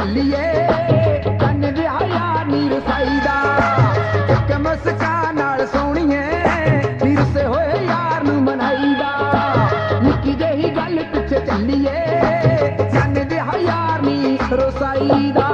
ਚੱਲੀਏ ਚੰਨ ਜਿਹਾ ਯਾਰ ਨੀ ਰਸਾਈ ਦਾ ਇੱਕ ਮੁਸਕਾਨ ਨਾਲ ਸੋਹਣੀਏ ਨੀ ਰੁੱਸੇ ਹੋਏ ਯਾਰ ਨੂੰ ਮਨਾਈਦਾ ਨਿੱਕੀ ਜਿਹੀ ਗੱਲ ਪਿੱਛੇ ਚੱਲੀਏ ਚੰਨ ਜਿਹਾ ਯਾਰ ਨੀ ਰਸਾਈ ਦਾ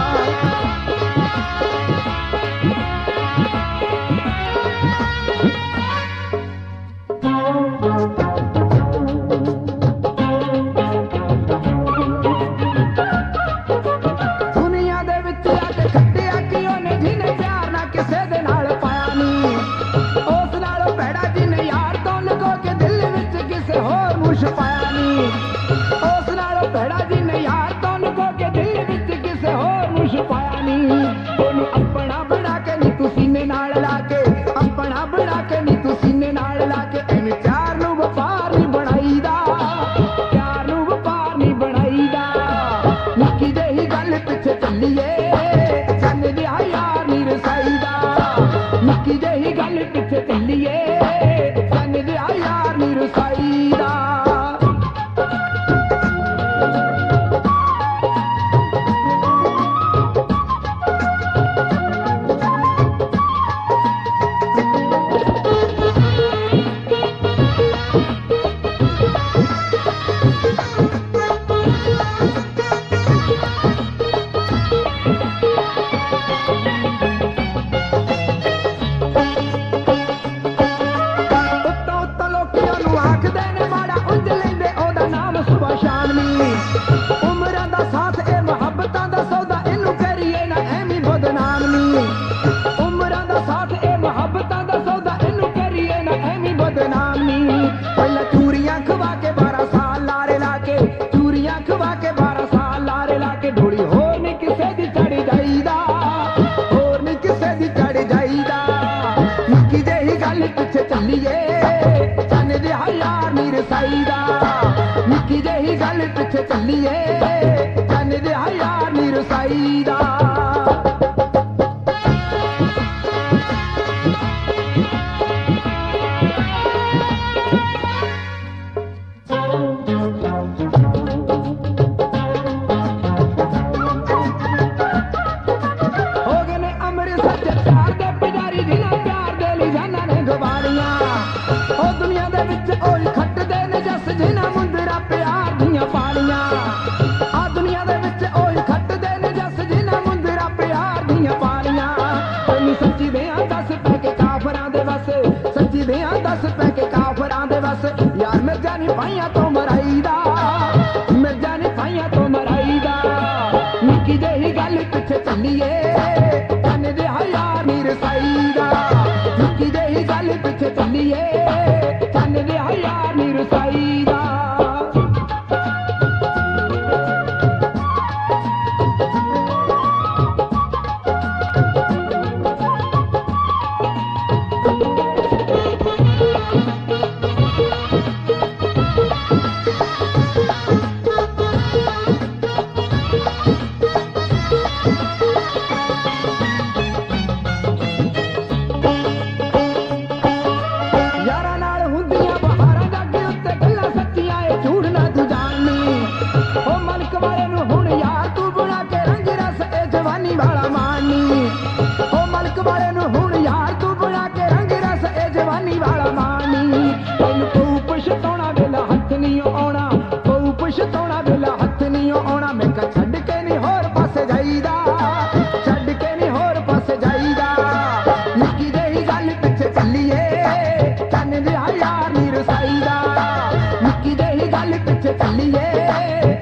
ਪਾਇਆ ਨੀ ਉਸ ਨਾਲੋਂ ਭੈੜਾ ਜਿਹਨੇ ਯਾਰ ਤੋਂ ਲੁਕੋ ਕੇ ਦਿਲ ਵਿੱਚ ਕਿਸੇ ਹੋਰ ਨੂੰ ਛੁਪਾਇਆ ਨੀ ਉਹਨੂੰ ਆਪਣਾ ਬਣਾ ਕੇ ਨੀ ਤੂੰ ਸੀਨੇ ਨਾਲ ਲਾ ਕੇ ਆਪਣਾ ਬਣਾ ਕੇ ਨੀ ਤੂੰ ਸੀਨੇ ਨਾਲ ਲਾ ਕੇ ਐਵੇਂ ਪਿਆਰ ਨੂੰ ਵਪਾਰ ਨੀ ਬਣਾਈਦਾ ਪਿਆਰ ਨੂੰ ਵਪਾਰ ਨੀ ਬਣਾਈਦਾ ਨਿੱਕੀ ਜਿਹੀ ਗੱਲ ਪਿੱਛੇ ਚੱਲੀਏ ਚੰਨ ਜਿਹਾ ਯਾਰ ਨੀ ਰਸਾਈਦਾ ਨਿੱਕੀ ਜਿਹੀ ਗੱਲ ਪਿੱਛੇ ਚੱਲੀਏ ਚੰਨ ਜਿਹਾ ਯਾਰ ਨੀ ਰਸਾਈਦਾ ਉਮਰਾਂ ਦਾ ਸਾਥ ਇਹ ਮੁਹੱਬਤਾਂ ਦਾ ਸੌਦਾ ਇਹਨੂੰ ਕਰੀਏ ਨਾ ਐਵੇਂ ਬਦਨਾਮ ਨੀ ਉਮਰਾਂ ਦਾ ਸਾਥ ਇਹ ਮੁਹੱਬਤਾਂ ਦਾ ਸੌਦਾ ਇਹਨੂੰ ਕਰੀਏ ਨਾ ਐਵੇਂ ਬਦਨਾਮ ਨੀ ਪਹਿਲਾਂ ਚੂਰੀਆਂ ਖਵਾ ਕੇ 12 ਸਾਲ ਲਾਰੇ ਲਾ ਕੇ ਚੂਰੀਆਂ ਖਵਾ ਕੇ 12 ਸਾਲ ਲਾਰੇ ਲਾ ਕੇ ਢੋਲੀ ਹੋਰ ਨੀ ਕਿਸੇ ਦੀ ਚੜ ਜਾਈਦਾ ਹੋਰ ਨੀ ਕਿਸੇ ਦੀ ਚੜ ਜਾਈਦਾ ਨਿੱਕੀ ਜਿਹੀ ਗੱਲ ਪਿੱਛੇ ਚੱਲੀਏ ਚੰਨ ਜਿਹਾ ਯਾਰ ਨੀ ਰਸਾਈਦਾ ਨਿੱਕੀ ਜਿਹੀ ਗੱਲ ਪਿੱਛੇ ਚੱਲੀਏ ਚੰਨ ਜਿਹਾ ਯਾਰ ਨੀ ਰਸਾਈਦਾ ਹੋ ਗਏ ਨੇ ਅੰਮ੍ਰਿਤਸਰ ਚ ਪਿਆਰ ਦੇ ਪੁਜਾਰੀ ਜਿਨ੍ਹਾਂ ਪਿਆਰ ਦੇ ਲਿਜਾਨਾਂ ਨੇ ਗਵਾਲੀਆਂ ਉਹ ਦੁਨੀਆ ਦੇ ਵਿੱਚ ਉਹੀ ਖੱਟਦੇ ਨੇ ਜੱਸ ਜਿਨ੍ਹਾਂ ਮੁੰਦਰਾ ਪਿਆਰ ਦੀਆਂ ਪਾਲੀਆਂ ਆ ਦੁਨੀਆ ਦੇ ਵਿੱਚ ਉਹੀ ਖੱਟਦੇ ਨੇ ਜੱਸ ਜਿਨ੍ਹਾਂ ਮੁੰਦਰਾ ਪਿਆਰ ਦੀਆਂ ਪਾਲੀਆਂ ਤੈਨੂੰ ਸੱਚੀ ਦਿਆਂ ਦੱਸ ਪੈ ਕੇ ਕਾਫਰਾਂ ਦੇ ਵਸ ਸੱਚੀ ਦਿਆਂ ਦੱਸ ਪੈ ਕੇ ਕਾਫਰਾਂ ਦੇ ਵਸ ਯਾਰ ਮਿਰਜ਼ਾ ਨੀ ਭਾਈਆਂ ਤੋਂ ਮਰਾਈਦਾ ਮਿਰਜ਼ਾ ਨੀ ਭਾਈਆਂ ਤੋਂ ਮਰਾਈਦਾ ਨਿੱਕੀ ਜਿਹੀ ਗੱਲ ਪਿੱਛੇ ਚੱਲੀਏ ਚੰਨ ਜਿਹਾ ਯਾਰ ਨੀ ਰਸਾਈਦਾ ਨਿੱਕੀ ਜਿਹੀ ਗੱਲ ਪਿੱਛੇ ਚੱਲੀਏ ਚੰਨ ਜਿਹਾ ਯਾਰ ਨੀ ਰਸਾਈਦਾ ਪਛਤਾਉਣਾ ਵੇਲਾ ਹੱਥ ਨਹੀਂ ਆਉਣਾ ਮੈਂ ਕਾ ਛੱਡ ਕੇ ਨਹੀਂ ਹੋਰ ਪਾਸੇ ਜਾਈਦਾ ਛੱਡ ਕੇ ਨਹੀਂ ਹੋਰ ਪਾਸੇ ਜਾਈਦਾ ਨਿੱਕੀ ਜਿਹੀ ਗੱਲ ਪਿੱਛੇ ਚੱਲੀਏ ਚੰਨ ਜਿਹਾ ਯਾਰ ਨੀ ਰਸਾਈਦਾ ਨਿੱਕੀ ਜਿਹੀ ਗੱਲ ਪਿੱਛੇ ਚੱਲੀਏ